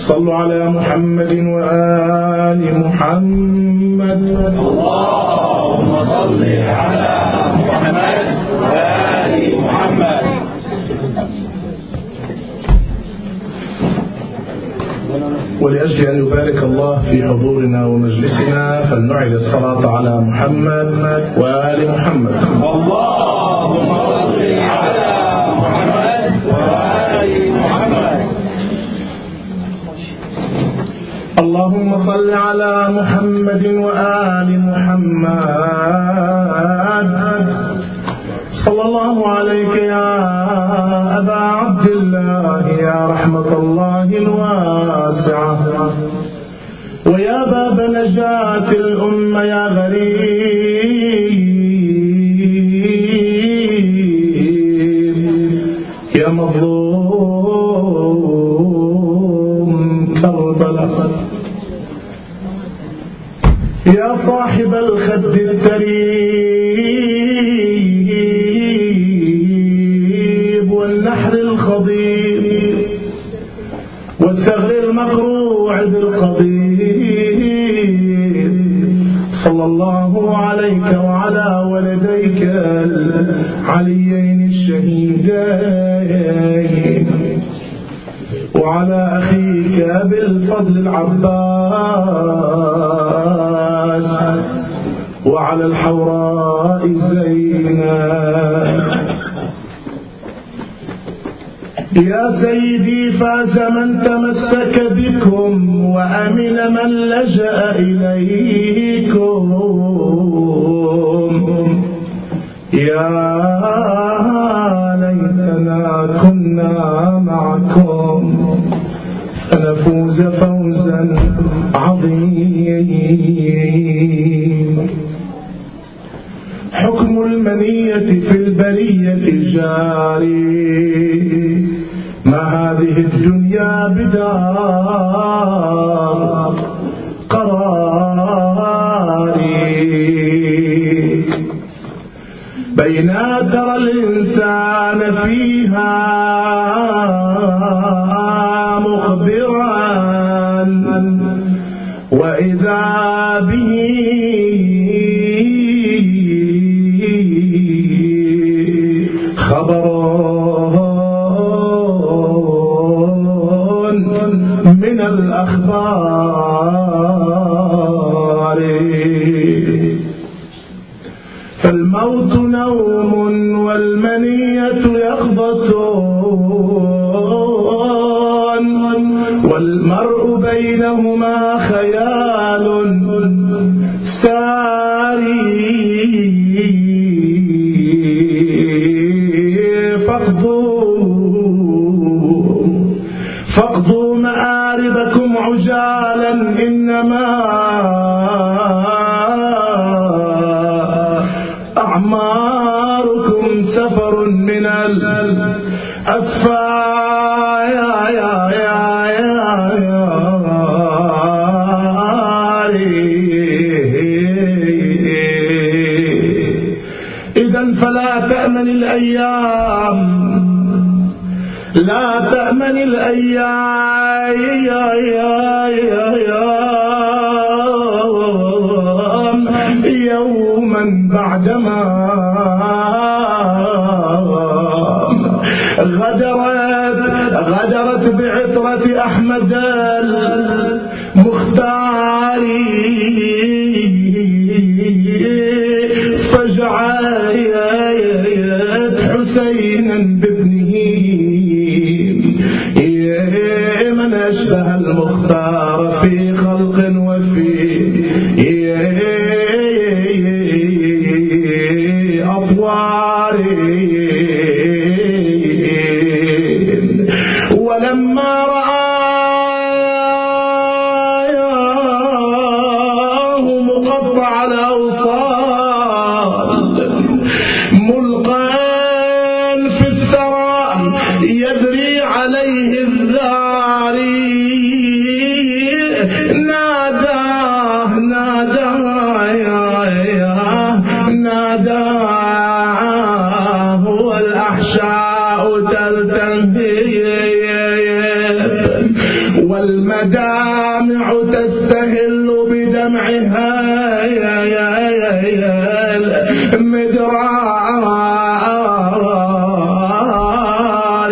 صلوا على محمد وآل محمد. اللهم صل على محمد وآل محمد. ولأجل أن يبارك الله في حضورنا ومجلسنا فلنعيد الصلاة على محمد وآل محمد. اللهم صل على محمد وآل محمد. اللهم صل على محمد وآل محمد. صلى الله عليك يا أبا عبد الله يا رحمة الله الواسعة، ويا باب نجاة الأمة يا غريب يا مظلوم كربلاء، يا صاحب الخد التريب والنحر الخضيب والثغر المقروع بالقضيب، صلى الله عليك وعلى ولديك العليين الشهيدين وعلى أخيك بالفضل العباس وعلى الحوراء زينب. يا سيدي فاز من تمسك بكم وأمن من لجأ إليكم، يا ليتنا كنا معكم فنفوز فوزا عظيما. حكم المنية في البرية جاري، ما هذه الدنيا بدار قراري، بينا ترى الإنسان فيها مخبرا وإذا به خبر من الأخبار. فالموت نوم والمنية يقظة، والمرء بينهما خيال ساري. فاقضوا مآربكم عجالا، إنما أعماركم سفر من الأسفار. إذن فلا تأمن الأيام، لا تأمن الأيام يوما بعدما غدرت بعطرة أحمد المختار، فجعلت حسينا بابنه من أشبه المختار في خلق وفي أطوار. ولما رآه مقطع الأوصال ملقى في الثرى يدري عليه الذاري، نادى والمدامع تستهل بدمعها مدرار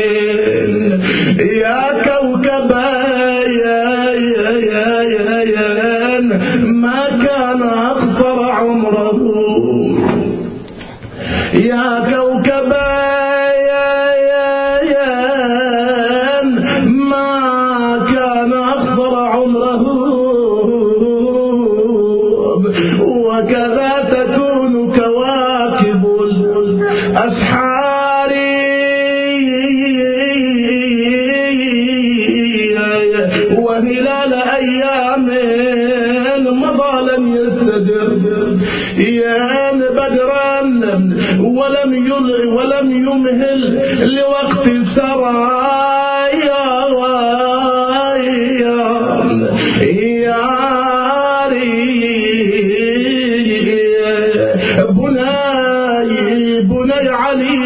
يا كوكبا ما كان أقصر عمره يا كوكبا وكذا تكون كواكب الأسحار وهلال أيام مضى لم يستدر يان بدرا ولم يمهل لوقت السرايا بني علي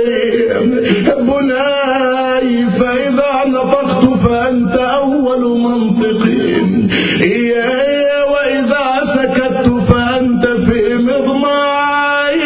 بني فإذا نطقت فأنت أول منطقي وإذا سكت فأنت في مضماي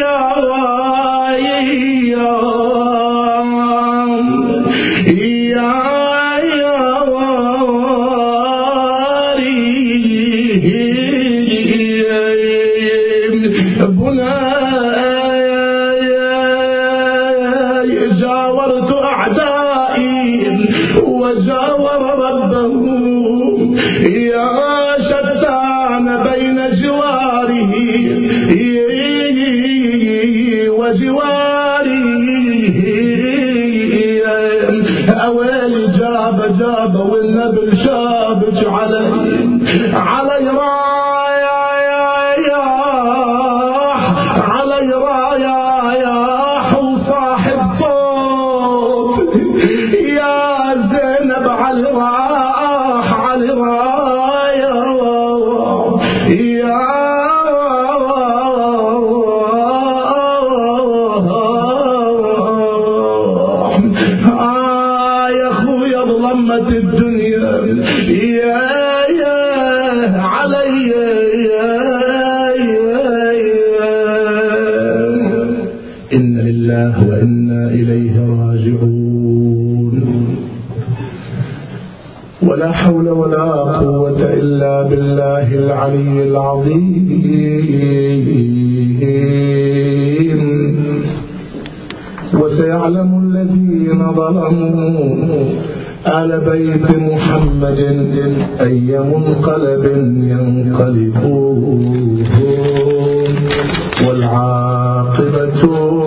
جاورت أعدائي وجاور ربه يا شتان بين جواره وجواره أويل جاب والنبل شابج علي رايح وصاحب صوت يا زينب علي رايح يا اخويا ظلمت الدنيا يا علي إن لله وإنا إليه راجعون ولا حول ولا قوة إلا بالله العلي العظيم وسيعلم الذين ظلموا آل بيت محمد أي منقلب ينقلبون والعاقبة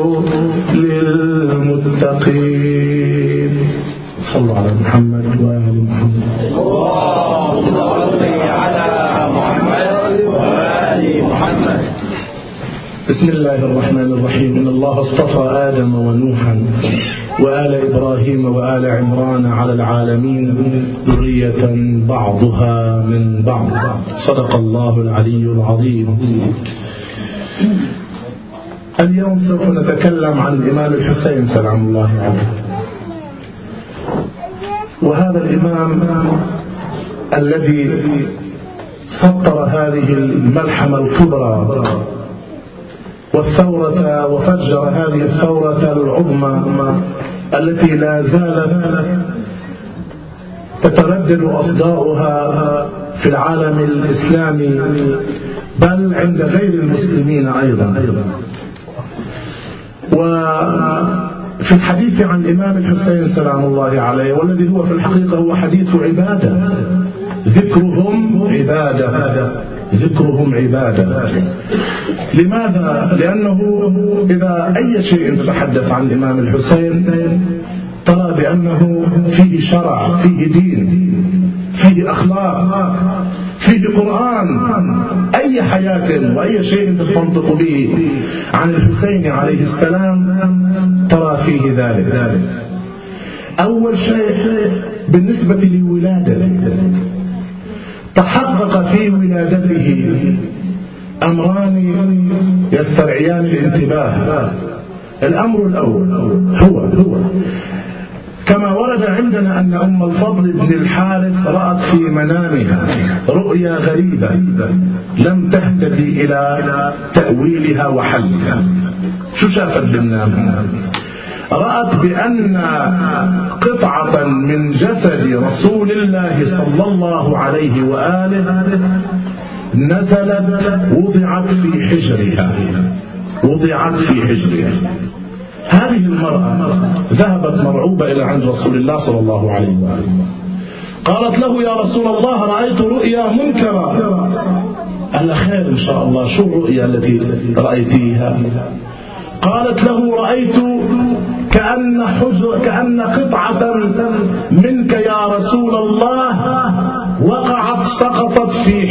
للمتقين. صلوا على محمد وآل محمد. اللهم صل على محمد وآل محمد. بسم الله الرحمن الرحيم. إن الله اصطفى آدم ونوحا وآل إبراهيم وآل عمران على العالمين ذرية بعضها من بعض. صدق الله العلي العظيم. اليوم سوف نتكلم عن الإمام الحسين سلام الله عليه، وهذا الإمام الذي سطر هذه الملحمة الكبرى والثورة وفجر هذه الثورة العظمى التي لا زالت تتردد أصداؤها في العالم الإسلامي بل عند غير المسلمين أيضا. وفي الحديث عن الإمام الحسين سلام الله عليه، والذي هو في الحقيقة هو حديث عبادة، ذكرهم عبادة. لماذا؟ لأنه إذا أي شيء تتحدث عن الإمام الحسين ترى بأنه فيه شرع، فيه دين، فيه أخلاق، فيه قرآن. أي حياة وأي شيء تنطق به عن الحسين عليه السلام ترى فيه ذلك. أول شيء بالنسبة لولادته، تحقق في ولادته أمران يسترعيان الانتباه. الأمر الأول هو كما ورد ورد عندنا أن أم الفضل بن الحارث رأت في منامها رؤيا غريبة لم تهتدي إلى تأويلها وحلها. شو شافت بالمنام؟ رأت بأن قطعة من جسد رسول الله صلى الله عليه وآله نزلت وضعت في حجرها. هذه المرأة ذهبت مرعوبة إلى عند رسول الله صلى الله عليه وآله، قالت له: يا رسول الله، رأيت رؤيا منكرة. قال: خير إن شاء الله، شو الرؤيا التي رأيتيها؟ قالت له: رأيت كأن قطعة منك يا رسول الله سقطت في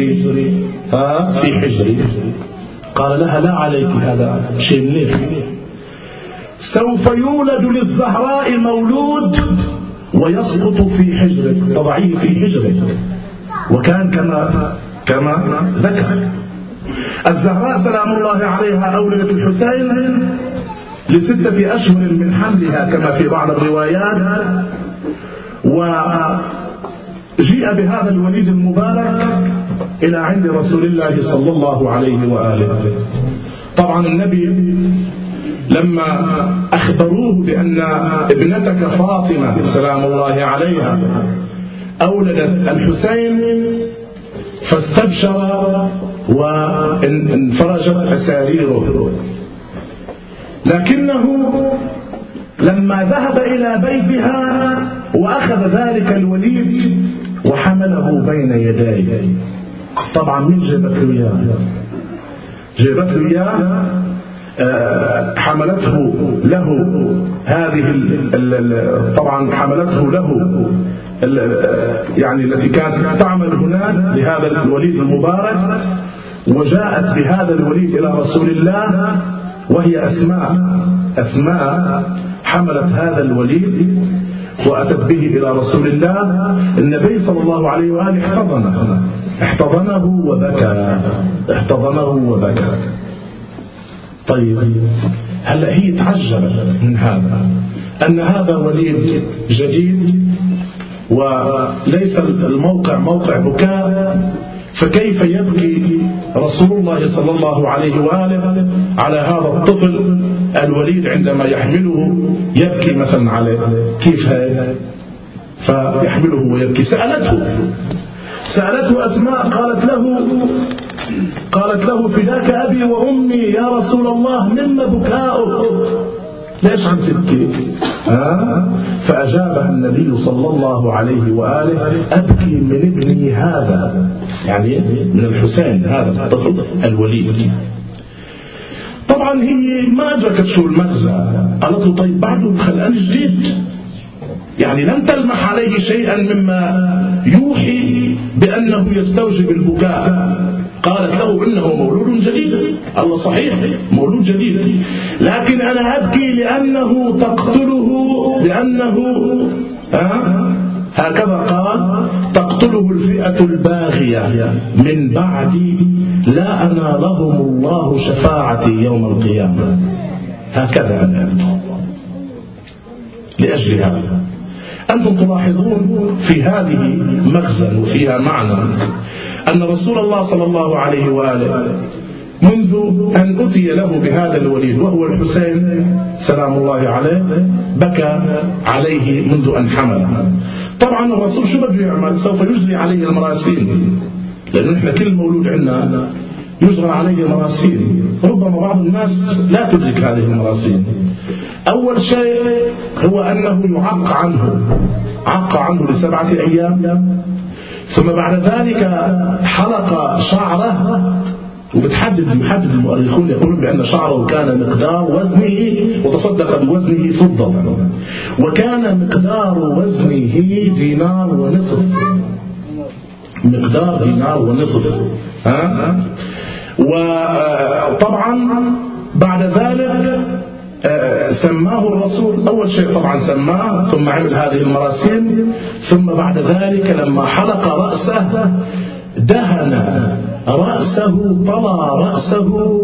حجري. قال لها: لا عليك، هذا شيء منيح، سوف يولد للزهراء مولود ويسقط في حجرك، تضعيه في حجرك. وكان كما ذكر الزهراء سلام الله عليها أولدت الحسين ل6 أشهر من حملها كما في بعض الروايات، وجيء بهذا الوليد المبارك إلى عند رسول الله صلى الله عليه وآله. طبعا النبي لما أخبروه بأن ابنتك فاطمة سلام الله عليها أولدت الحسين فاستبشر وانفرجت أساريره، لكنه لما ذهب إلى بيتها وأخذ ذلك الوليد وحمله بين يديه. طبعا من جابت له إياه حملته له هذه طبعا حملته له يعني التي كانت تعمل هناك لهذا الوليد المبارك، وجاءت بهذا الوليد إلى رسول الله، وهي أسماء حملت هذا الوليد وأتت به إلى رسول الله. النبي صلى الله عليه وآله احتضنه وبكى. طيب، هلأ هي تعجبت من هذا، أن هذا وليد جديد وليس الموقع موقع بكاء، فكيف يبكي رسول الله صلى الله عليه وآله على هذا الطفل الوليد عندما يحمله يبكي مثلا عليه؟ كيف هذا؟ فيحمله ويبكي. سألته أسماء قالت له: فداك أبي وأمي يا رسول الله، مما بكاؤك؟ ليش عم تبكي؟ فأجابها النبي صلى الله عليه وآله: أبكي من ابني هذا، يعني من الحسين هذا الطفل الوليد. طبعا هي ما أدركت شو المغزى، قالت له: طيب بعده خلقان جديد، يعني لم تلمح عليه شيئا مما يوحي بأنه يستوجب البكاء. قالت له: إنه مولود جديد. الله صحيح مولود جديد، لكن أنا أبكي لأنه تقتله، هكذا قال: تقتله الفئة الباغية من بعدي لا أنالهم الله شفاعتي يوم القيامة. هكذا أنا أبكي لأجل هذا. أنتم تلاحظون في هذه مغزى وفيها معنى أن رسول الله صلى الله عليه وآله منذ أن أتي له بهذا الوليد وهو الحسين سلام الله عليه بكى عليه منذ أن حمله. طبعا الرسول شو بده يعمل؟ سوف يجري عليه المراسيل، لأن احنا كل مولود عندنا يجرى عليه مراسيل. ربما بعض الناس لا تدرك هذه المراسيل. أول شيء هو أنه عق عنه ل7 أيام، ثم بعد ذلك حلق شعره، يحدد المؤرخون يقولون بأن شعره كان مقدار وزنه، وتصدق بوزنه فضة، وكان مقدار وزنه دينار ونصف. وطبعا بعد ذلك سماه الرسول. أول شيء طبعا سماه، ثم عمل هذه المراسيم، ثم بعد ذلك لما حلق رأسه دهن رأسه، طلى رأسه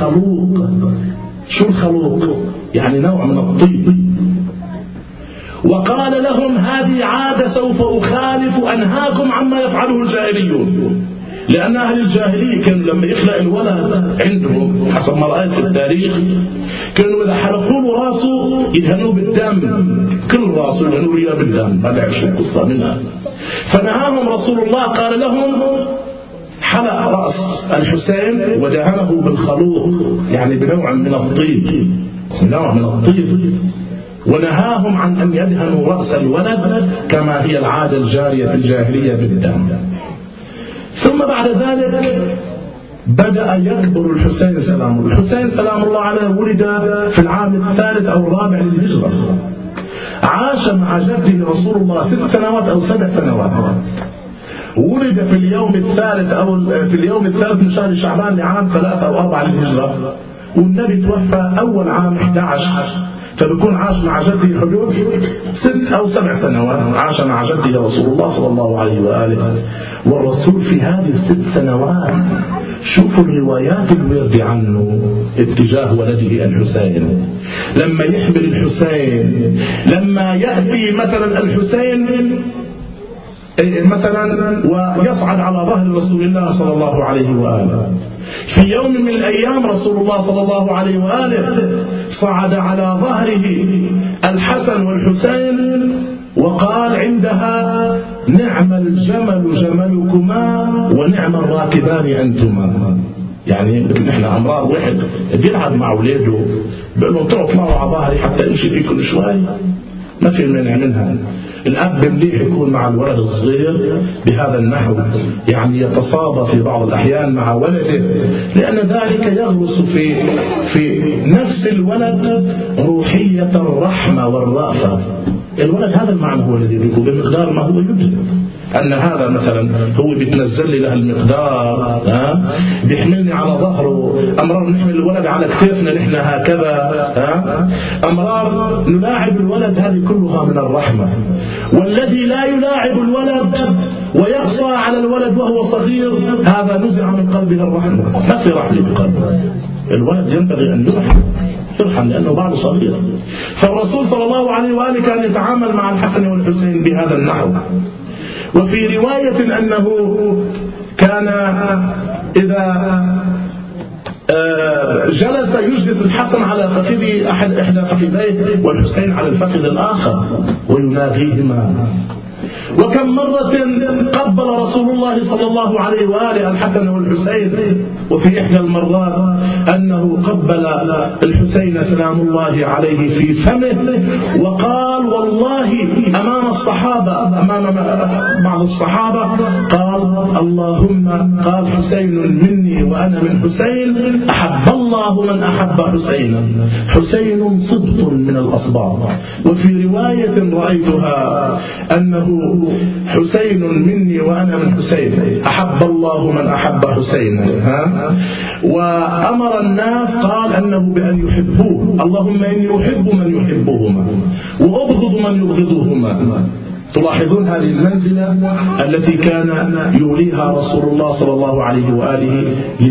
بالخلوق. شو الخلوق؟ يعني نوع من الطيب. وقال لهم هذه عادة سوف أخالف أنهاكم عما يفعله الجاهليون. لأن أهل الجاهلية كانوا لما يخلق الولد عندهم حسب ما رأيت في التاريخ كانوا إذا حلقوا له راسه يدهنوه بالدم، كل راسه يدهنوه إياه بالدم. هذا عشان قصة منها. فنهاهم رسول الله قال لهم حلق رأس الحسين ودهنه بالخلوق، يعني بنوع من الطيب، بنوع من الطيب. ونهاهم عن أن يدهنوا رأس الولد كما هي العادة الجارية في الجاهلية بالدم. ثم بعد ذلك بدأ يكبر الحسين سلام الله. الحسين سلام الله عليه ولد في العام 3 أو 4 للهجرة. عاش مع جده رسول الله 6 سنوات أو 7 سنوات. ولد في اليوم الثالث أو في اليوم الثالث من شهر شعبان لعام 3 أو 4 للهجرة، والنبي توفى أول عام 11، فبيكون عاش مع جده حدود 6 أو 7 سنوات. عاش مع جده رسول الله صلى الله عليه وآله. والرسول في هذه ال6 سنوات شوفوا الروايات الوردة عنه اتجاه ولده الحسين. لما يحمل الحسين، لما يأتي مثلا الحسين مثلا ويصعد على ظهر رسول الله صلى الله عليه وآله، في يوم من الأيام رسول الله صلى الله عليه وآله صعد على ظهره الحسن والحسين وقال عندها نعم الجمل جملكما ونعم الراكبان أنتما. يعني نحن أمرار واحد بيلعب مع أولاده بيقول لهم طلعوا على ظهري حتى امشي في كل شوي، ما في مانع منها. الأب مليح يكون مع الولد الصغير بهذا النحو، يعني يتصابى في بعض الأحيان مع ولده، لأن ذلك يغرس في نفس الولد روحية الرحمة والرأفة. الولد هذا المعنى هو الذي يدركه بمقدار ما هو يدرك. أن هذا مثلا هو بيتنزل لي له المقدار، بيحملني على ظهره. أمرار نحمل الولد على كتافنا نحن هكذا، أمرار نلاعب الولد، هذه كلها من الرحمة. والذي لا يلاعب الولد ويقسى على الولد وهو صغير هذا نزع من قلبه الرحمة، ما في رحمة بقلبه. الولد ينبغي أن يرحم لأنه بعد صغير. فالرسول صلى الله عليه وآله كان يتعامل مع الحسن والحسين بهذا النحو. وفي رواية أنه كان إذا جلس يجلس الحسن على فخذ إحدى فخذيه والحسين على الفخذ الآخر ويناغيهما. وكم مرة قبل رسول الله صلى الله عليه وآله الحسن والحسين، وفي إحدى المرات أنه قبل الحسين سلام الله عليه في فمه وقال والله أمام الصحابة، أمام بعض الصحابة، قال اللهم، قال حسين مني وأنا من حسين، أحب الله من أحب حسينا. حسين صبط من الأصباط. وفي رواية رأيتها أنه حسين مني وأنا من حسين، أحب الله من أحب حسينا. وأمر الناس قال أنه بأن يحبوه، اللهم إني أحب من يحبهما وأبغض من يبغضهما. تلاحظون هذه المنزلة التي كان يوليها رسول الله صلى الله عليه وآله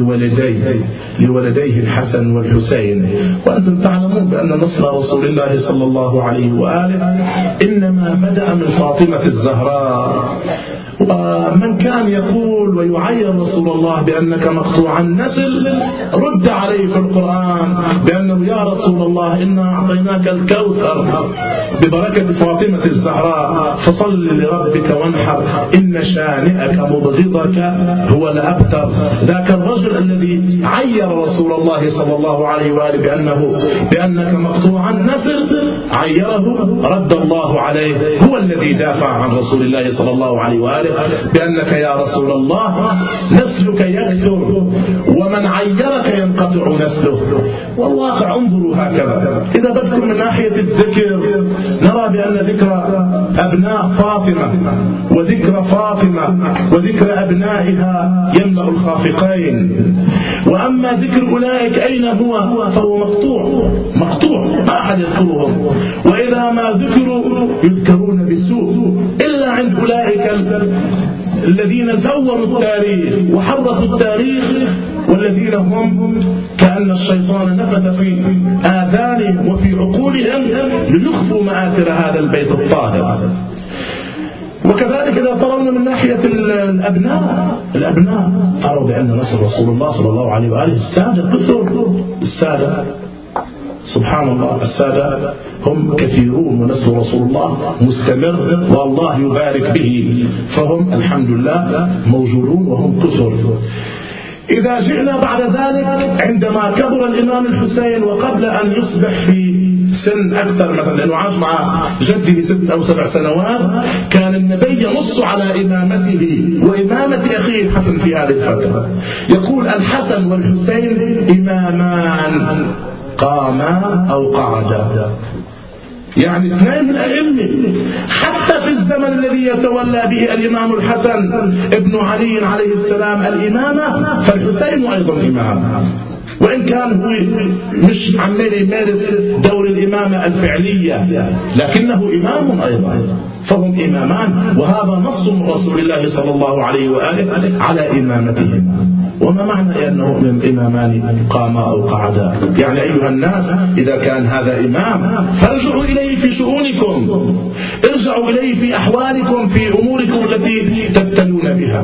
لولديه الحسن والحسين. وأنتم تعلمون بأن نصر رسول الله صلى الله عليه وآله إنما بدأ من فاطمة الزهراء. ومن كان يقول ويعير رسول الله بأنك مقطوع النسل رد عليه في القرآن بأنه يا رسول الله إنا أعطيناك الكوثر ببركة فاطمة الزهراء فصل لربك وانحر إن شانئك مبغضك هو الأبتر. ذاك الرجل الذي عير رسول الله صلى الله عليه وآله بأنك مقطوع النسل عيره رد الله عليه، هو الذي دافع عن رسول الله صلى الله عليه وآله بأنك يا رسول الله نسلك يكثر ومن عيرك ينقطع نسله. والواقع انظروا هكذا. إذا بدكم من ناحية الذكر نرى بأن ذكر أبناء فاطمة وذكر فاطمة وذكر أبنائها يملأ الخافقين. وأما ذكر أولئك أين هو فهو مقطوع ما أحد يذكرهم. وإذا ما ذكروا يذكرون بسوء إلا عند أولئك الذين زوروا التاريخ وحرفوا التاريخ والذين هم كأن الشيطان نفث في آذانهم وفي عقولهم ليخفوا مآثر هذا البيت الطاهر. وكذلك إذا ترون من ناحية الأبناء أروا بأن نصر رسول الله صلى الله عليه وآله السادة كثر. السادة سبحان الله، السادة هم كثيرون ونصر رسول الله مستمر والله يبارك به، فهم الحمد لله موجودون وهم كثر. إذا جئنا بعد ذلك عندما كبر الإمام الحسين وقبل أن يصبح في سن أكثر، مثلا لأنه عاش مع جده 6 أو 7 سنوات، كان النبي ينص على إمامته وإمامة أخيه الحسن في هذه الفترة. يقول الحسن والحسين إمامان قاما أو قعدا، يعني 2 من الأئمة. حتى في الزمن الذي يتولى به الإمام الحسن ابن علي عليه السلام الإمامة، فالحسين أيضا إمام، وإن كان هو مش عمال يمارس دور الإمامة الفعلية، لكنه إمام أيضا، فهم إمامان. وهذا نص من رسول الله صلى الله عليه وآله على إمامتهم. وما معنى أنهم إمامان قاما أو قعدا؟ يعني أيها الناس، إذا كان هذا إمام فارجعوا إليه في شؤونكم، ارجعوا إليه في أحوالكم، في أموركم التي تبتلون بها.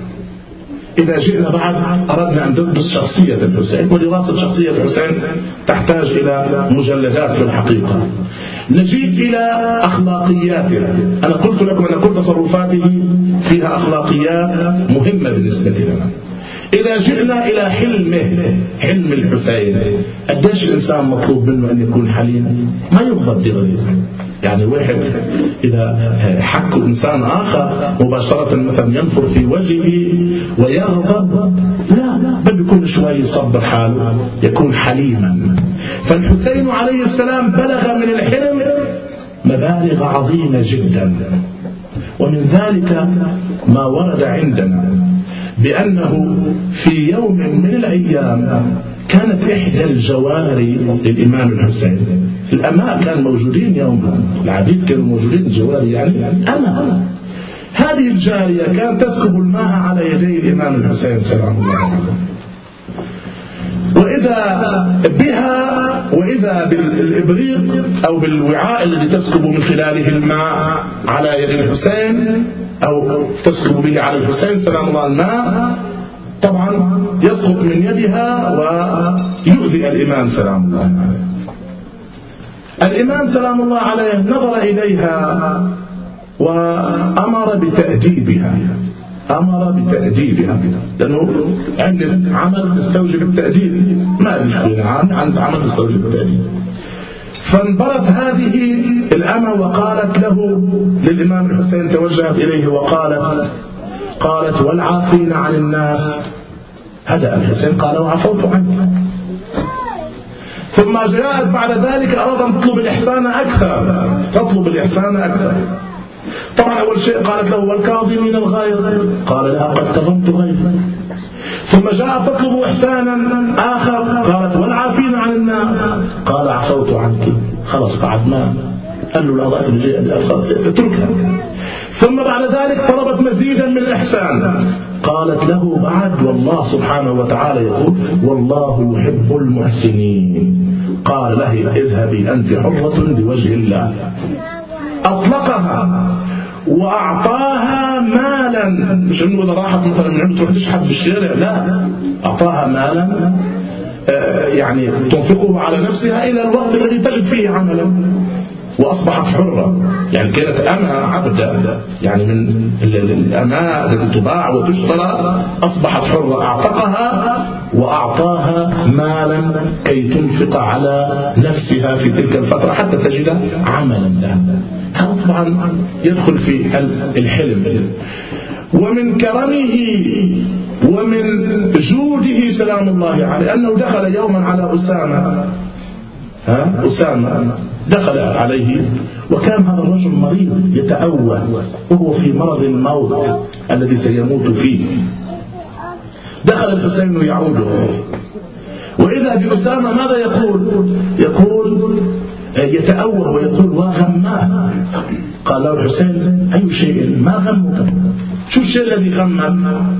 إذا جئنا بعد أردنا أن ندرس شخصية الحسين، ودراسة شخصية الحسين تحتاج إلى مجلدات في الحقيقة. نجيب إلى أخلاقياته. أنا قلت لكم أن كل تصرفاته فيها أخلاقيات مهمة بالنسبة لنا. إذا جئنا إلى حلم الحسين، قديش الإنسان مطلوب منه أن يكون حليم، ما يغضب بغيره. يعني واحد إذا حك إنسان آخر مباشرة مثلا ينفر في وجهه ويغضب، لا، بل يكون شوي يصبر حاله، يكون حليما. فالحسين عليه السلام بلغ من الحلم مبالغ عظيمة جدا، ومن ذلك ما ورد عندنا بأنه في يوم من الأيام كانت إحدى الجواري للإمام الحسين، الأماء كانوا موجودين يومها، العبيد كانوا موجودين، الجواري يعني أنا. هذه الجارية كانت تسكب الماء على يدي الإمام الحسين سلام الله عليه، وإذا بالإبريق أو بالوعاء الذي تسكب من خلاله الماء على يد الحسين، أو تسكب به على الحسين سلام الله الماء، طبعا يسقط من يدها ويؤذي الإمام سلام الله عليه. الإمام سلام الله عليه نظر إليها وأمر بتأديبها، لأنه عند عمل يستوجب التأديب، ما المشكلة عند عمل يستوجب التأديب. فانبرت هذه الأمة وقالت له، للإمام الحسين توجهت إليه قالت والعافين عن الناس. هذا الحسين قال وعفوت عنك. ثم جاءت بعد ذلك أراد أن تطلب الإحسان أكثر. طبعا أول شيء قالت له والكاظمين الغيظ، قال لها قد كظمت غيظا. ثم جاء تطلب إحسانا آخر، قالت والعافين عن الناس، قال عفوت عنك. خلاص بعد ما قال له لا ضعف اتركها. ثم بعد ذلك طلبت مزيدا من الإحسان، قالت له بعد والله سبحانه وتعالى يقول والله يحب المحسنين. قال له اذهبي أنت حرة لوجه الله. أطلقها وأعطاها مالا، مش إنه إذا راحت مثلا من عنده تروح تشحت بالشارع، لا، أعطاها مالا يعني تنفقه على نفسها إلى الوقت الذي تجد فيه عملا، وأصبحت حرة. يعني كانت أمة عبدة، يعني من الأماء التي تباع وتشترى، أصبحت حرة. أعتقها وأعطاها مالا كي تنفق على نفسها في تلك الفترة حتى تجد عملا لها. هذا طبعا يدخل في الحلم. ومن كرمه ومن جوده سلام الله عليه أنه دخل يوما على أسامة دخل عليه، وكان هذا الرجل مريض يتأوه، وهو في مرض الموت الذي سيموت فيه. دخل الحسين يعوده، وإذا بأسامة ماذا يقول يتأوه ويقول وغماه. قال له الحسين أي شيء ما غمك؟ شو الشيء الذي غمك؟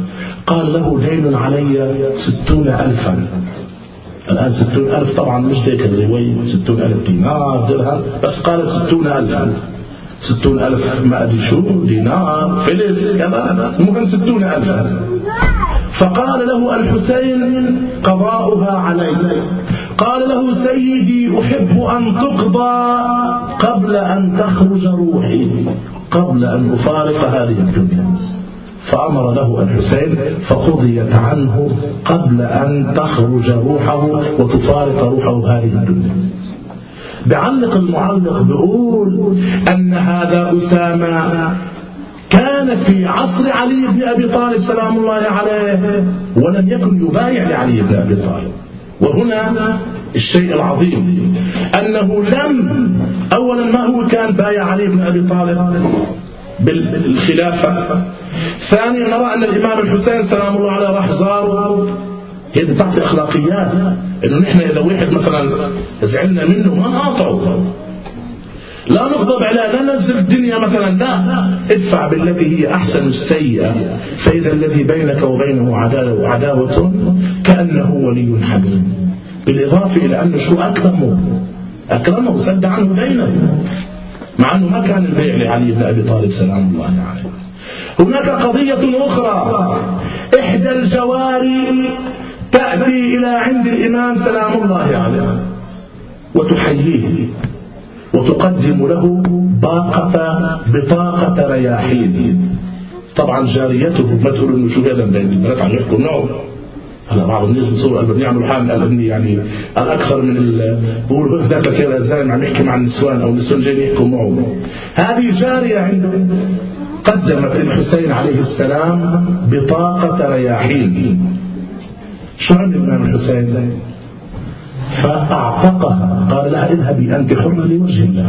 قال له دين علي 60,000. الآن 60,000 طبعا مش ذيك الرواية 60,000 دينار درهم، بس قال 60,000. 60,000 ما أدري شو دينار فلس كذا، المهم 60,000. فقال له الحسين قضاؤها علي. قال له سيدي أحب أن تقضى قبل أن تخرج روحي، قبل أن أفارق هذه الدنيا. فأمر له الحسين فقضيت عنه قبل أن تخرج روحه وتفارق روحه هذه الدنيا. بعلق المعلق بيقول أن هذا أسامة كان في عصر علي بن أبي طالب سلام الله عليه، ولم يكن يبايع لعلي بن أبي طالب. وهنا الشيء العظيم أنه أولا ما هو كان بايع علي بن أبي طالب بالخلافة. ثانيا نرى أن الإمام الحسين سلام الله عليه راح زاره. هذه تعطي أخلاقيات، إنه نحن إذا واحد مثلا زعلنا منه ما نقاطعه، لا نغضب عليه، لا ننزل الدنيا مثلا، لا، ادفع بالتي هي أحسن السيئة، فإذا الذي بينك وبينه عداوة كأنه ولي حميم. بالإضافة إلى أنه شو أكرمه سد عنه دينه، مع أنه ما كان البيع لعلي بن أبي طالب سلام الله عليه. هناك قضية أخرى، إحدى الجواري تأتي إلى عند الإمام سلام الله عليه وتحييه وتقدم له بطاقة رياحين. طبعا جاريته ما تقول إنه شو هذا بين البنات عم يحكوا نوع. هلا بعض الناس بيصوروا قلبهم يعملوا حال قلبني يعني الأكثر من بقولوا ذاك كذا الزلمة عم يحكي مع النسوان أو النسوان جايين يحكوا معه. هذه جارية عنده قدمت الحسين عليه السلام بطاقة رياحين. شو عمل الإمام الحسين؟ فأعتقها، قال لها اذهبي أنت حرة لوجه الله.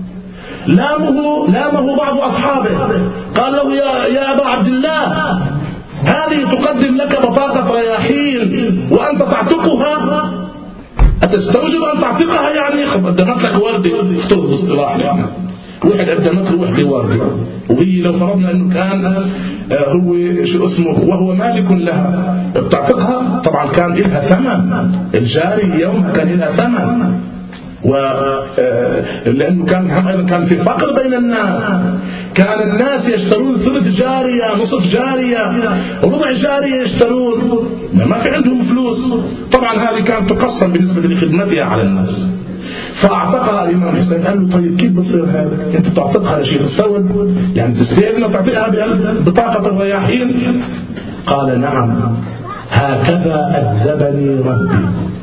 لامه بعض أصحابه، قال له يا أبا عبد الله، هذه تقدم لك بطاقة رياحين وأنت تعتقها؟ أتستوجب أن تعتقها؟ يعني قدمت لك وردة، افترض باصطلاح يعني واحد قدمت له وحدة وردة، وهي لو فرضنا أنه كان هو شو اسمه وهو مالك لها، بتعتقها؟ طبعا كان لها ثمن، الجاري يوم كان لها ثمن، لأنه كان في فقر بين الناس، كان الناس يشترون ثلث جارية، نصف جارية، ربع جارية يشترون، ما في عندهم فلوس. طبعا هذه كانت تقسم بالنسبة لخدمتها على الناس. فأعتقها الإمام حسين. قال له طيب كيف بصير هذا؟ أنت تعتقها لشيء مستوى، يعني تستطيع أن تعتقها بطاقة الرياحين؟ قال نعم، هكذا أدبني ربي،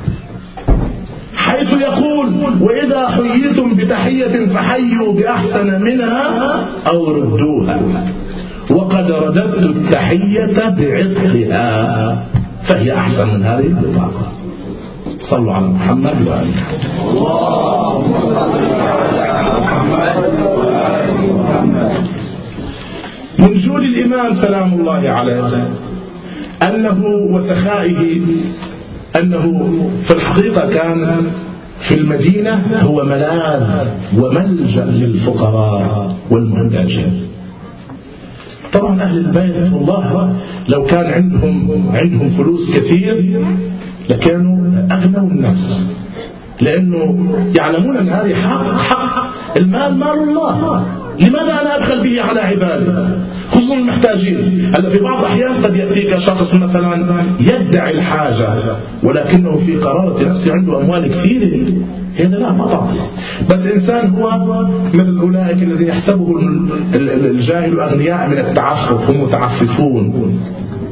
حيث يقول وإذا حييتم بتحية فحيوا بأحسن منها أو ردوها، وقد رددت التحية بعتقها فهي أحسن من هذه البطاقة. صلوا على محمد وآله. اللهم صل على محمد وآل محمد. من جود الإمام سلام الله عليه أنه وسخائه أنه في الحقيقة كان في المدينة هو ملاذ وملجأ للفقراء والمحتاجين. طبعا أهل البيت والله لو كان عندهم فلوس كثير لكانوا أغنوا الناس، لأنه يعلمون أن هذه حق المال مال الله، لماذا أنا أدخل به على عبادي خصوصا المحتاجين؟ هذا في بعض الأحيان قد يأتيك شخص مثلا يدعي الحاجة ولكنه في قرارة نفسه عنده أموال كثيرة، هذا لا ما تعطي. بس إنسان هو مثل أولئك الذين يحسبه الجاهل أغنياء من التعفف، هم متعففون،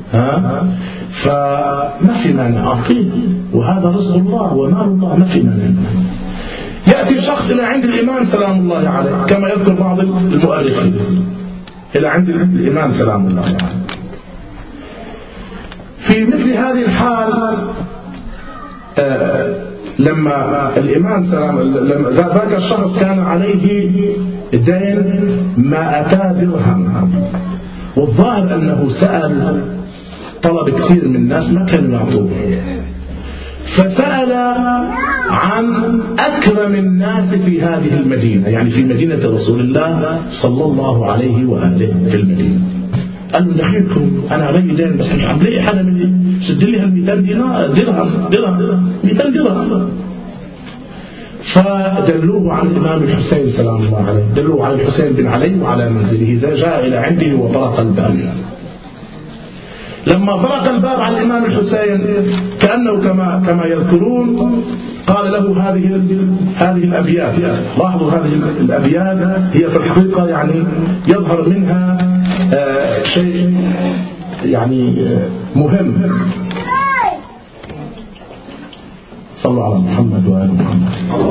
فما في مانع أعطيه، وهذا رزق الله ومال الله، ما في مانع. يأتي شخص إلى عند الإمام سلام الله عليه كما يذكر بعض المؤرخين، إلى عند الإمام سلام الله عليه في مثل هذه الحال. لما الإمام سلام ذاك الشخص كان عليه دين 200 درهم، والظاهر أنه سأل طلب كثير من الناس ما كانوا يعطوه، فسأل عن أكرم الناس في هذه المدينة، يعني في مدينة رسول الله صلى الله عليه وآله في المدينة. قال له دخيلكم أنا علي دين بس مش عم لاقي حدا مني سد لي هال 200 درهم 200 درهم. فدلوه على الإمام الحسين سلام الله عليه، دلوه على الحسين بن علي وعلى منزله. إذا جاء إلى عنده وطرق الباب. لما طرق الباب على الإمام الحسين كأنه كما يذكرون قال له هذه الأبيات. لاحظوا هذه الأبيات هي في الحقيقة يعني يظهر منها شيء يعني مهم. صلوا على محمد وآل محمد.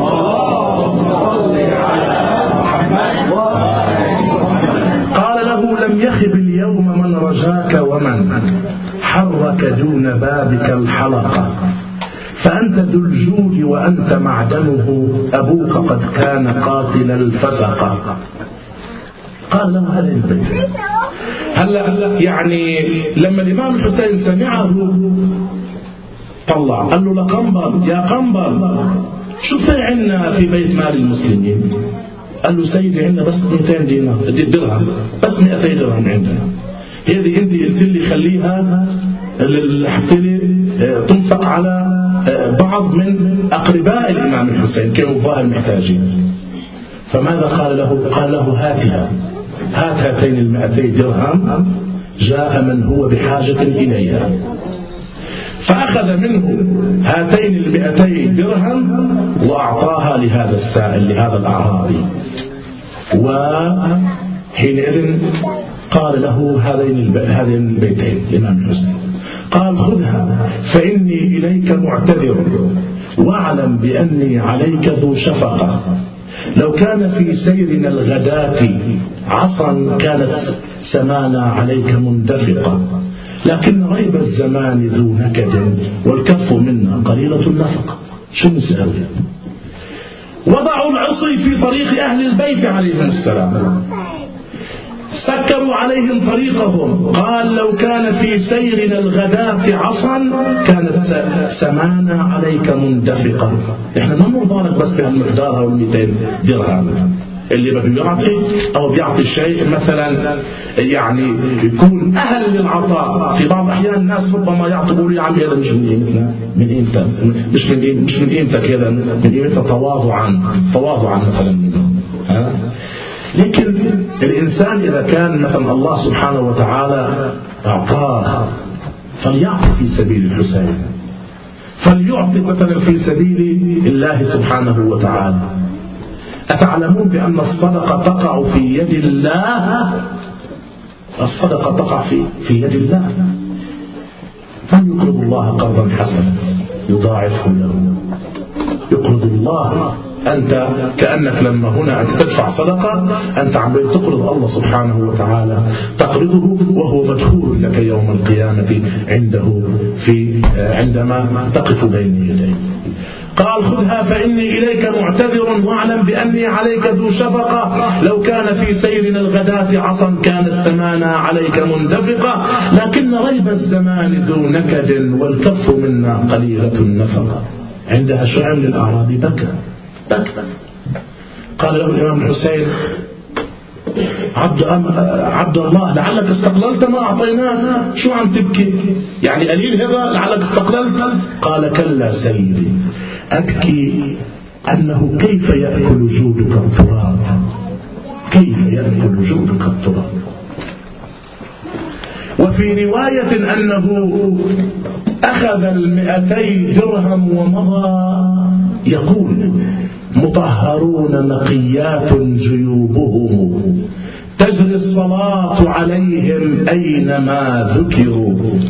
قال له لم يخب اليوم من رجاك ومن حرك دون بابك الحلقة، فأنت ذو الجود وأنت معدنه، أبوك قد كان قاتل الفسقة. قال له هذا البيت. هلا يعني لما الإمام الحسين سمعه طلع قال له لقنبر يا قنبر شو في عنا في بيت مال المسلمين؟ قال له سيدي عندنا بس 200 درهم بس 200 درهم عندنا. هذه انت قلت لي خليها حتى تنفق على بعض من أقرباء الإمام الحسين كانوا ظاهر محتاجين. فماذا قال له؟ قال له هات هاتين 200 درهم، جاء من هو بحاجة إليها. فأخذ منه هاتين 200 درهم وأعطاها لهذا السائل لهذا الأعرابي. وحينئذ قال له هذين البيتين الإمام الحسين، قال خذها فإني إليك معتذر، واعلم بأني عليك ذو شفقة. لو كان في سيرنا الغداة عصا كانت سمانا عليك مندفقة، لكن ريب الزمان ذو نكد والكف منا قليلة النفقة. شو نسأل؟ وضعوا العصي في طريق أهل البيت عليهم السلام، سكروا عليهم طريقهم. قال لو كان في سيرنا الغداة عصا كانت سمانا عليك مندفقة. احنا ما نرضانك بس بهالمقدار او 200 درهم. اللي بده يعطي او بيعطي شيء مثلا يعني يكون اهل للعطاء. في بعض الاحيان الناس ربما يعطوا يقولوا يا عمي هذا مش من قيمتنا، من قيمتك مش من قيمتك، هذا من قيمتك تواضعا مثلا منه. لكن الإنسان إذا كان مثلا الله سبحانه وتعالى أعطاه فليعطي في سبيل الحسين، فليعطي مثلا في سبيل الله سبحانه وتعالى. أتعلمون بأن الصدقة تقع في يد الله؟ الصدقة تقع في يد الله. فليقرض الله قرضا حسنا يضاعفه له. يقرض الله. أنت كأنك لما هنا أنت تدفع صدقة أنت عم تقرض الله سبحانه وتعالى، تقرضه وهو مدخول لك يوم القيامة عنده عندما تقف بين يديه. قال خذها فإني إليك معتذر، واعلم بأني عليك ذو شفقة. لو كان في سيرنا الغداة عصا كانت سمانا عليك مندفقة، لكن ريب الزمان ذو نكد والكف منا قليلة النفقة. عندها شعب للأعرابي بكى. قال له الإمام الحسين عبد الله لعلك استقللت ما أعطيناك، شو عم تبكي؟ يعني قليل هذا لعلك استقللت؟ قال كلا سيدي، أبكي أنه كيف يأكل جودك التراب، كيف يأكل جودك التراب. وفي رواية أنه أخذ 200 درهم ومضى يقول مطهرون نقيات جيوبهم تجري الصلاة عليهم أينما ذكروا،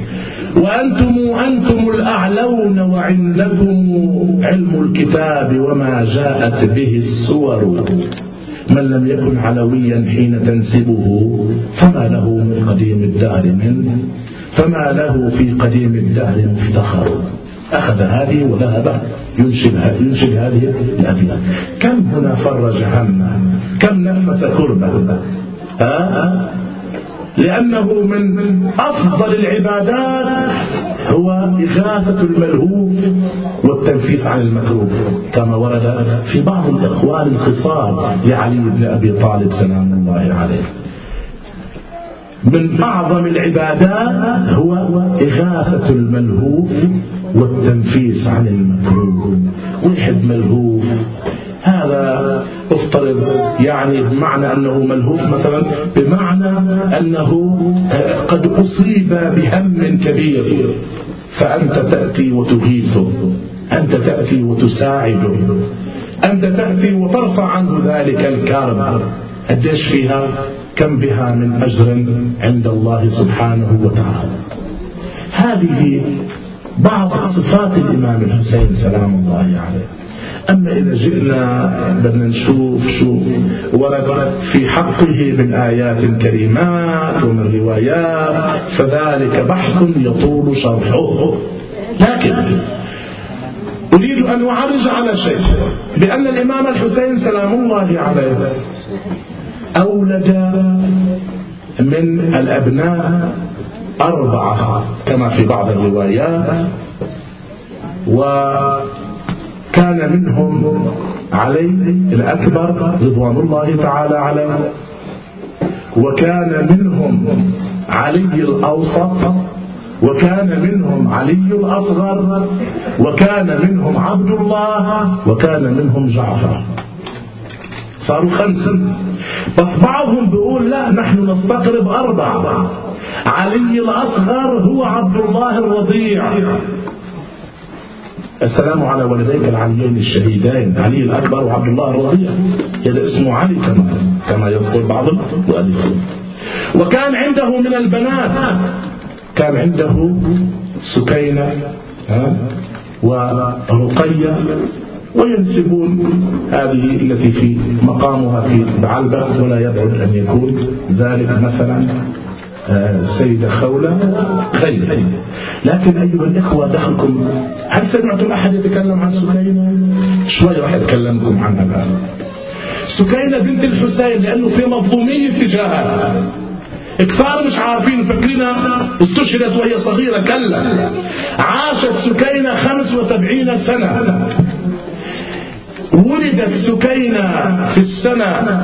وأنتم الأعلون وعندكم علم الكتاب وما جاءت به السور. من لم يكن علويا حين تنسبه فما له من قديم الدهر فما له في قديم الدهر مفتخر. أخذ هذه وذهب ينشد هذه الأبيات. كم هنا فرج همه، كم نفس كربه، لأنه من أفضل العبادات هو إغاثة الملهوف والتنفيس عن المكروه، كما ورد في بعض الأقوال القصار لعلي بن أبي طالب سلام الله عليه. من أعظم العبادات هو إغاثة الملهوف والتنفيس عن المكروه. واحد ملهوف هذا افترض يعني بمعنى أنه ملهوف مثلا بمعنى أنه قد أصيب بهم كبير، فأنت تأتي وتغيثه، أنت تأتي وتساعده، أنت تأتي وترفع عنه ذلك الكرب. قديش فيها؟ كم بها من أجر عند الله سبحانه وتعالى. هذه بعض صفات الإمام الحسين سلام الله عليه. أما إذا جئنا بدنا نشوف شو ورد في حقه من آيات كريمات ومن روايات فذلك بحث يطول شرحه. لكن أريد أن أعرج على شيء، بأن الإمام الحسين سلام الله عليه أولد من الأبناء 4 كما في بعض الروايات، وكان منهم علي الأكبر رضوان الله تعالى عليه، وكان منهم علي الأوسط، وكان منهم علي الأصغر، وكان منهم عبد الله، وكان منهم جعفر. صاروا 5. بس بعضهم بيقول لا نحن نستقرب 4. علي الأصغر هو عبد الله الرضيع. السلام على ولديك العليين الشهيدين علي الأكبر وعبد الله الرضيع، هذا اسمه علي كما يذكر بعض المؤلفين. وكان عنده من البنات كان عنده سكينة ورقية، وينسبون هذه التي في مقامها في بعلبة، ولا يبعد أن يكون ذلك مثلا سيدة خولة خير. لكن أيها الإخوة دخلكم، هل سمعتم أحد يتكلم عن سكينة؟ شوي راح أتكلمكم عنها الآن. سكينة بنت الحسين، لأنه في مظلومية تجاهها. كثار مش عارفين، فكرنا استشهدت وهي صغيرة، كلا. عاشت سكينة 75 سنة. ولدت سكينة في السنة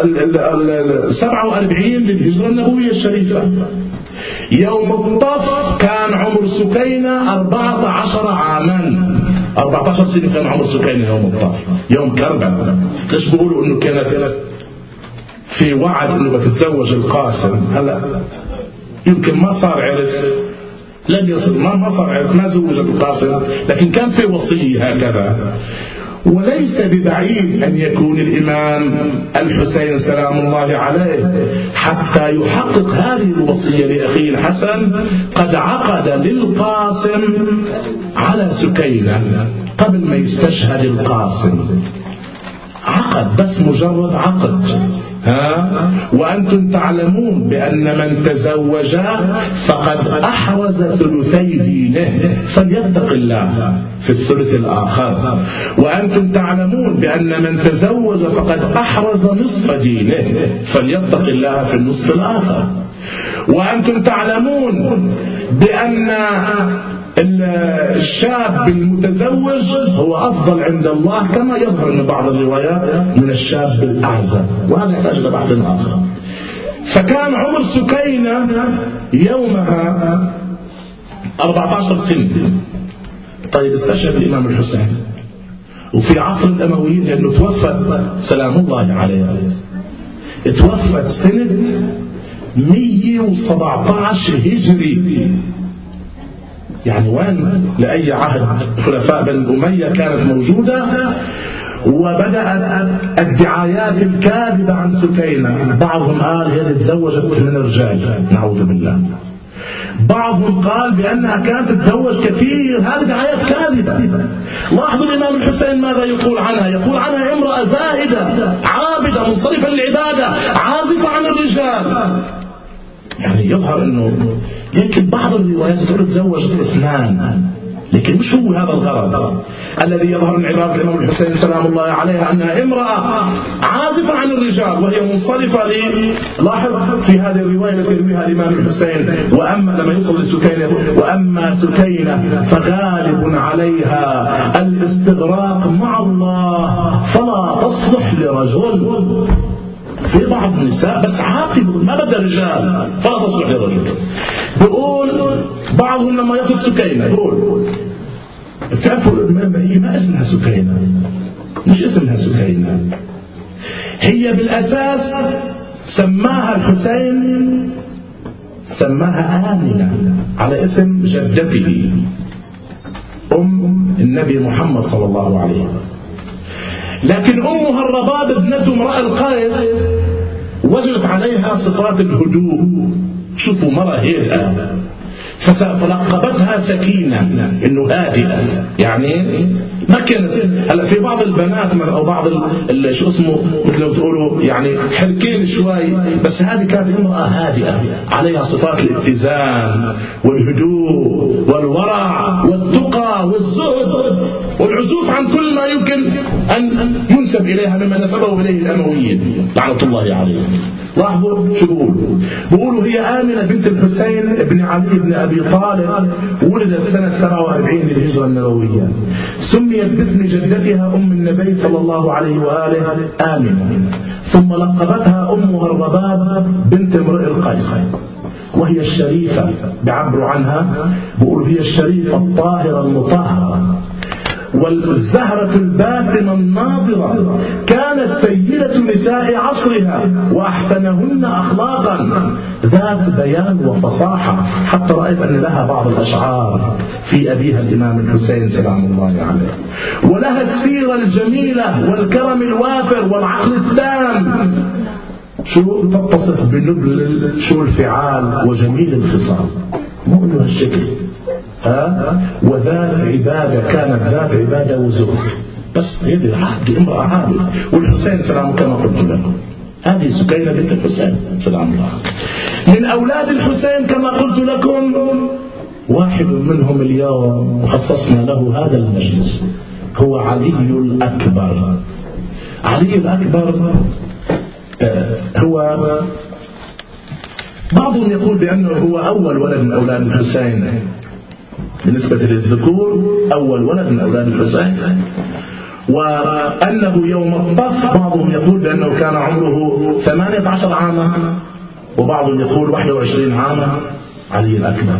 47 للهجرة النبوية الشريفة. يوم الطف كان عمر سكينة 14 عاما. 14 سنة كان عمر سكينة يوم الطف، يوم كربلاء. ليش بيقولوا انه كانت في وعد انه بتتزوج القاسم؟ هلا يمكن ما صار عرس، لم يصل، ما صار عرس، ما زوج القاسم، لكن كان في وصية هكذا. وليس ببعيد أن يكون الإمام الحسين سلام الله عليه حتى يحقق هذه الوصية لأخيه الحسن قد عقد للقاسم على سكينة قبل ما يستشهد القاسم. عقد، بس مجرد عقد. وأنتم تعلمون بأن من تزوج فقد أحرز ثلثي دينه، فليتق الله في الثلث الآخر. وأنتم تعلمون بأن من تزوج فقد أحرز نصف دينه، فليتق الله في النصف الآخر. وأنتم تعلمون بأن الشاب المتزوج هو أفضل عند الله كما يظهر من بعض الروايات من الشاب الأعزب، وهذا يحتاج إلى بحث آخر. فكان عمر سكينة يومها 14 سنة. طيب استشهد الإمام الحسين وفي عصر الأمويين، لأنه توفت سلام الله عليه، توفت سنة 117 هجري. يعني وين لأي عهد خلفاء بني أمية كانت موجودة. وبدأت الدعايات الكاذبة عن سكينة. بعضهم قال هي تزوجت من الرجال، نعوذ بالله. بعضهم قال بأنها كانت تتزوج كثير، هذه دعايات كاذبة. لاحظوا الإمام الحسين ماذا يقول عنها؟ يقول عنها امرأة زاهدة عابدة منصرفة للعبادة عازفة عن الرجال. يعني يظهر أنه يمكن بعض الروايات تقول تزوجت 2، لكن مش هو هذا الغرض. الذي يظهر من عبارة الإمام الحسين سلام الله عليها أنها امرأة عازفة عن الرجال وهي منصرفة. لاحظ في هذه الرواية التي يرويها الإمام الحسين، وأما لما يوصل لسكينة، وأما سكينة فغالب عليها الاستغراق مع الله فلا تصلح لرجل. في بعض النساء بس عاقل ما بدها رجال فلا تصلح لرجل. بقول بعضهم لما ياخذ سكينة بقول بتعرفوا هي ما اسمها سكينة، مش اسمها سكينة، هي بالأساس سماها الحسين سماها آمنة على اسم جدته أم النبي محمد صلى الله عليه وسلم. لكن أمها الرباب ابنته امرأة القيس وجدت عليها صفات الهدوء، شوفوا مرة هادئة فلقبتها سكينة إنه هادئة، يعني ما كانت هلا في بعض البنات أو بعض شو اسمه مثل ما بتقولوا يعني حركين شوي، بس هذه كانت امرأة هادئة عليها صفات الاتزان والهدوء والورع والتقى والزهد والعزوف عن كل ما يمكن أن ينسب إليها مما نسبه إليه الأمويين لعنة الله عليهم. لاحظوا شو بقولوا هي آمنة بنت الحسين ابن علي بن أبي طالب، ولدت سنة 47 للهجرة النبوية، سميت باسم جدتها أم النبي صلى الله عليه وآله آمنة، ثم لقبتها أمها الرباب بنت امرئ القيس، وهي الشريفة بعبروا عنها بقولوا هي الشريفة الطاهرة المطهرة والزهرة الباسمة الناظرة، كانت سيدة نساء عصرها وأحسنهن أخلاقا، ذات بيان وفصاحة، حتى رأيت أن لها بعض الأشعار في أبيها الإمام الحسين سلام الله عليه، ولها السيرة الجميلة والكرم الوافر والعقل التام، شو تتصف بنبل شو الفعال وجميل الخصال، مو إنه هالشكل وذات عبادة، كانت ذات عبادة وزهد، بس هذه العهد امرأة عابدة. والحسين سلام كما قلت لكم هذه سكينة بنت الحسين سلام الله. من أولاد الحسين كما قلت لكم واحد منهم اليوم خصصنا له هذا المجلس هو علي الأكبر. علي الأكبر هو بعضهم يقول بأنه هو أول ولد من أولاد الحسين بالنسبة للذكور، أول ولد من أولاد الحسين، وأنه يوم الطف بعضهم يقول بأنه كان عمره 18 عاما وبعضهم يقول 21 عاما علي الأكبر،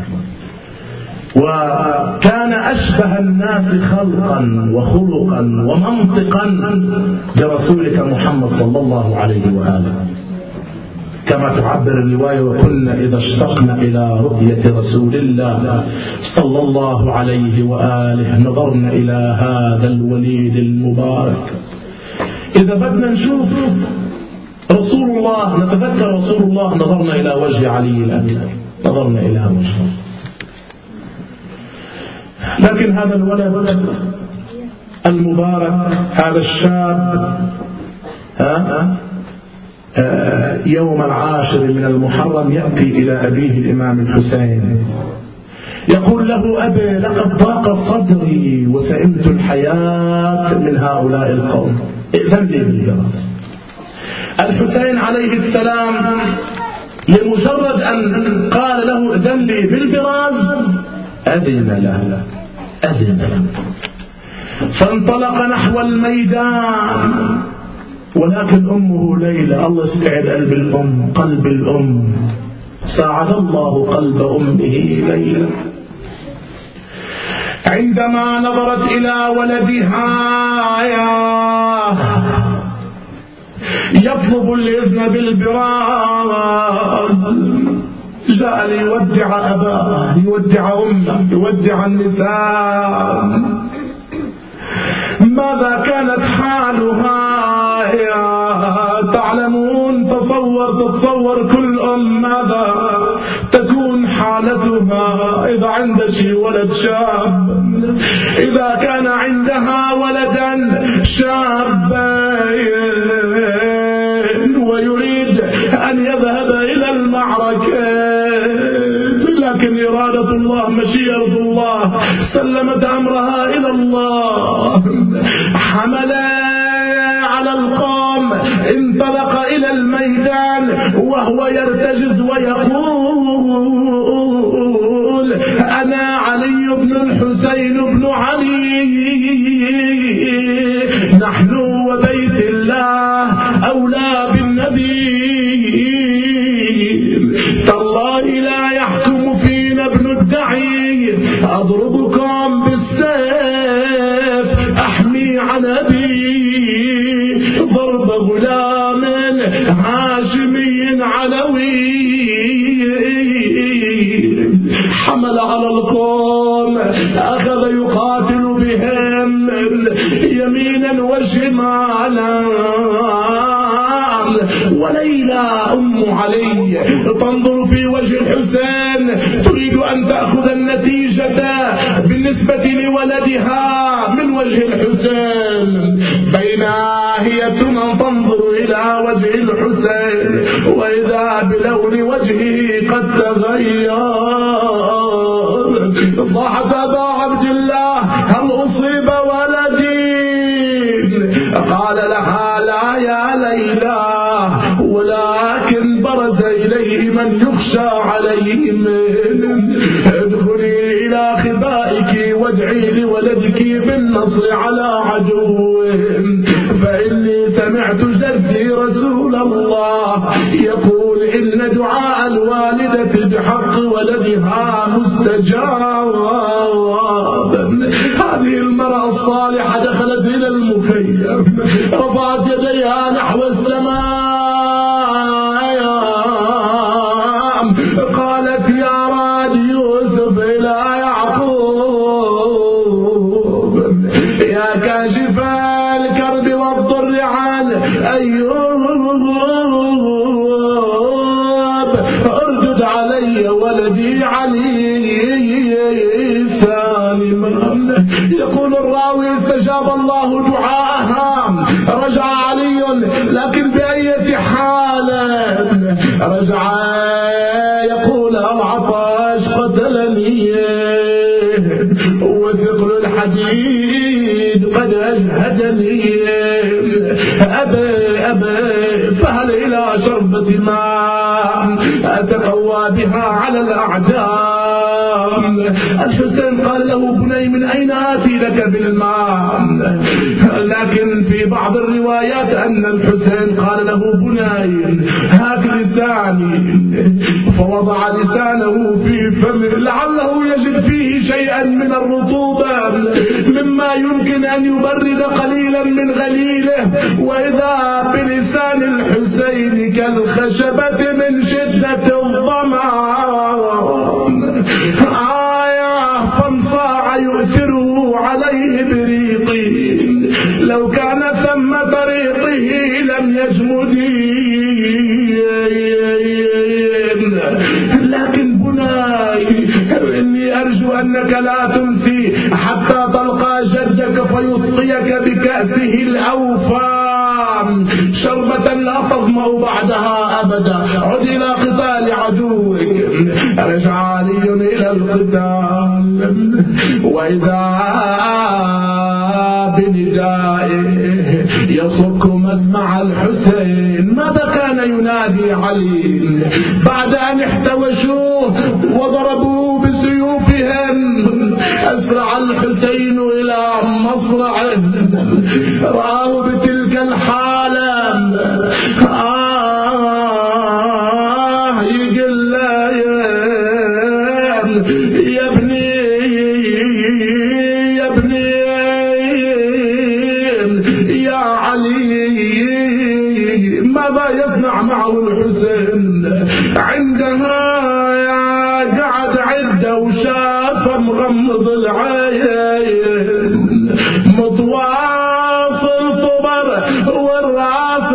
وكان أشبه الناس خلقا وخلقا ومنطقا برسولك محمد صلى الله عليه وآله، كما تعبر الرواية وكنا إذا اشتقنا إلى رؤية رسول الله صلى الله عليه وآله نظرنا إلى هذا الوليد المبارك. إذا بدنا نشوف رسول الله نتذكر رسول الله نظرنا إلى وجه علي الأكبر، نظرنا إلى وجهه. لكن هذا الولد المبارك هذا الشاب يوم 10 من المحرم يأتي إلى أبيه الإمام الحسين يقول له أبي لقد ضاق صدري وسئمت الحياة من هؤلاء القوم، ائذن لي بالجواز. الحسين عليه السلام لمجرد أن قال له ائذن لي بالبراز أذن له، أذن له، فانطلق نحو الميدان. ولكن أمه ليلى، الله يسعد قلب الأم، قلب الأم ساعد الله قلب أمه ليلى، عندما نظرت إلى ولدها يطلب الإذن بالبراز، جاء ليودع أباه، يودع أمه، يودع النساء. ماذا كانت حالها تعلمون؟ تتصور كل أم ماذا تكون حالتها إذا عند شي ولد شاب، إذا كان عندها ولدا شابا ويريد أن يذهب إلى المعركة، لكن إرادة الله مشيئة الله سلمت أمرها إلى الله، حمل على القوم، انطلق إلى الميدان وهو يرتجز ويقول أنا علي بن الحسين بن علي، نحن وبيت الله أولى بالنبي أضربكم بالسيف أحمي عن أبي ضرب غلام هاشمي علوي حمل على القوم أخذ يقاتل بهم يمينا وشمالا وليلى أم علي تنظر في وجه الحسين تريد أن تأخذ النتيجة بالنسبة لولدها من وجه الحسين بينما هي تنظر إلى وجه الحسين وإذا بلون وجهه قد تغير صاحت أبا عبد الله هل أصيب ولدي قال لها لا يا ليلى ولكن برز إليه من يخشى عليه ادخلي إلى خبائك وادعي لولدك بالنصر على عدوه فإني سمعت جدي رسول الله يقول إن دعاء الوالدة بحق ولدها مستجاب. هذه المرأة الصالحة دخلت إلى المخيم رفعت يديها نحو السماء قالت يا راد يوسف إلى يعقوب يا كاشف الكرب والضر عن أيوب اردد علي ولدي علي سالما. يقول الراوي استجاب الله دعاءها رجع علي لكن بأية حال رجع يقول العطش قتلني وثقل الحديد قد أجهدني أبي فهل إلى شربة ماء أتقوى بها على الأعداء. الحسين قال له بني من أين آتي لك بالماء لكن في بعض الروايات أن الحسين قال له بني هات لساني فوضع لسانه في فمه لعله يجد فيه شيئا من الرطوبة مما يمكن أن يبرد قليلا من غليله وإذا بلسان الحسين كالخشبة من شدة الظمأ فانصاع يؤثره عليه بريقه لو كان ثم طريقه لم يجمد لكن بناي إني أرجو أنك لا تمسي حتى تلقى جدك فيسقيك بكأسه الأوفى شربة لا تظمأ بعدها أبدا عد إلى قتال عدوك. رجع علي إلى القتال وإذا بندائه يصك مسمع الحسين. ماذا كان ينادي علي بعد أن احتوشوه وضربوه بسيوفهم؟ أسرع الحسين إلى مصرعه رآه بتلك الحالة يقول له يا ابني يا علي ماذا يصنع معه الحسين؟ عندها قعد عده وشاف مغمض العين متواصل طبر والراس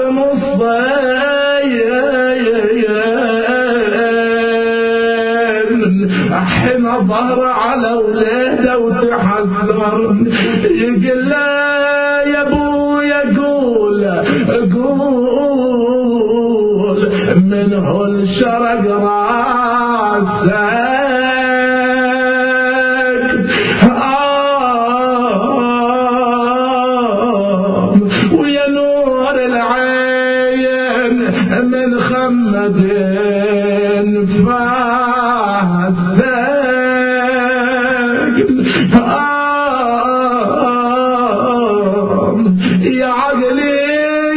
نصين حين ظهر على ولاده وتحذر يقول له يا ابويا قول منه الشرق راسك ويا نور العين من خمد فاسك يا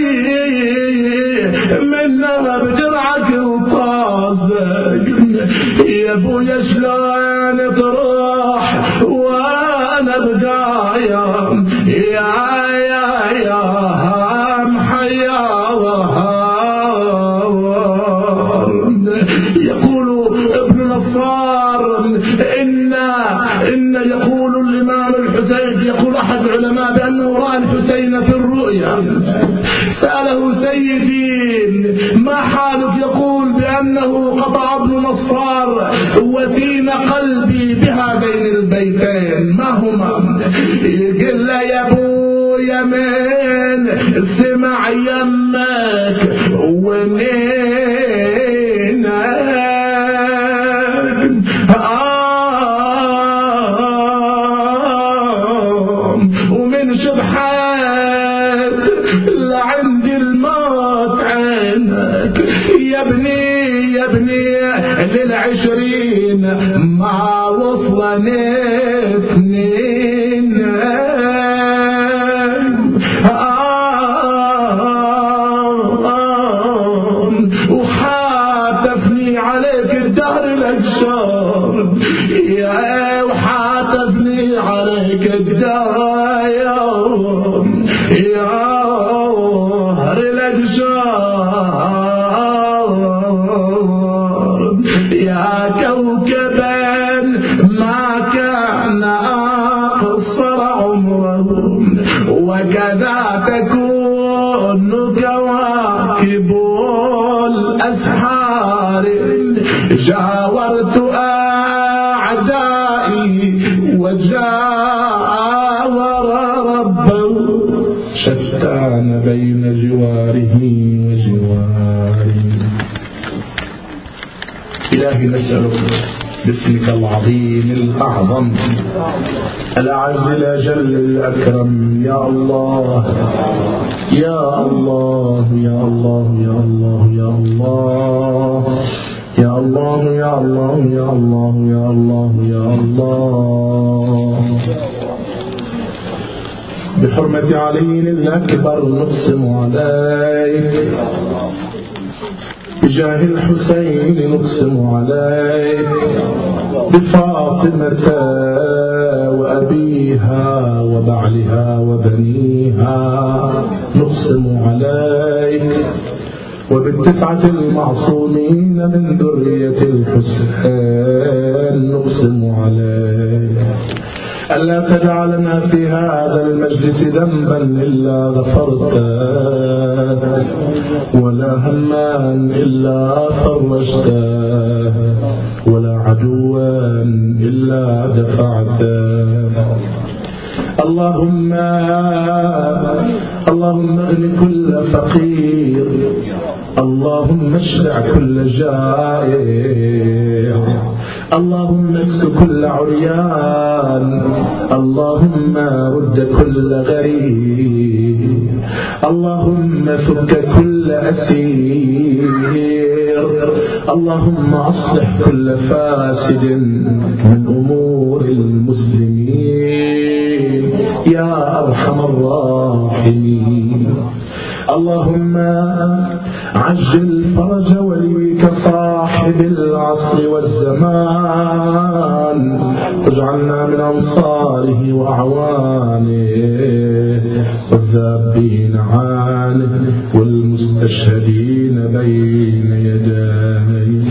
عقلي منها بجرعك وطازك يا ابويا شلون تروح وانا بقايا يا محيار. يقول ابن نصار إن يقول الإمام الحسين، يقول أحد العلماء بأنه رأى الحسين في الرؤيا. سأله سيدي ما حالك؟ يقول بأنه قطع ابن نصار وثين قلبي بهذين البيتين. ما هما؟ يقول له يا ابويا من سمع يمك ومنين ومن شبحات لعند الموت عينك يا ابني لل20 ما وصلني اثنين. وحاتفني عليك الدهر الأجشار يا وحاتفني عليك الدهر يا هر الأجشار يا كوكبا ما كان أقصر عمره وكذا تكون كواكب الأسحار. جاورت أعدائي وجاور ربه شتان بين جواره وجواره. إلهي نسألك باسمك العظيم الأعظم الأعز الأجل الأكرم يا الله يا الله يا الله يا الله يا الله يا الله يا الله يا الله يا الله يا الله. بحرمة علي الأكبر نقسم عليك، بجاه الحسين نقسم عليك، بفاطمة وأبيها وبعلها وبنيها نقسم عليك، وبالتسعة المعصومين من ذرية الحسين نقسم عليك ألا تدع لنا في هذا المجلس ذنبا إلا غفرته ولا هما إلا فرجته ولا عدوا إلا دفعته. اللهم اغن كل فقير، اللهم اشبع كل جائع، اللهم اكس كل عريان، اللهم رد كل غريب، اللهم فك كل أسير، اللهم أصلح كل فاسد من أمور المسلمين يا أرحم الراحمين. اللهم عجل فرج وليك صاحب العصر والزمان، واجعلنا من أنصاره وأعوانه والذابين عنه والمستشهدين بين يديه.